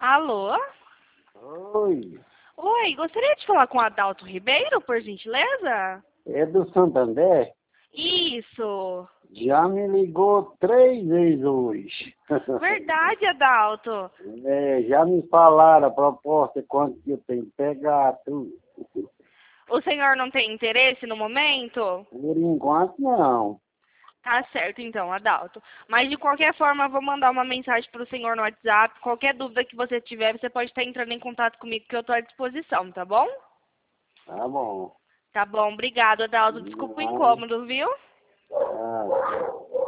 Alô? Oi, Oi, gostaria de falar com o Adalto Ribeiro, por gentileza? é do Santander? Isso. Já me ligou 3 vezes hoje. Verdade, Adalto. Já me falaram a proposta, quanto que eu tenho que pegar, tudo. O senhor não tem interesse no momento? Por enquanto, não. Tá certo, então, Adalto. Mas de qualquer forma, eu vou mandar uma mensagem para o senhor no WhatsApp. Qualquer dúvida que você tiver, você pode estar entrando em contato comigo, que eu estou à disposição, tá bom? Tá bom. Tá bom, obrigado, Adalto. Desculpa o Não. incômodo, viu? Ah.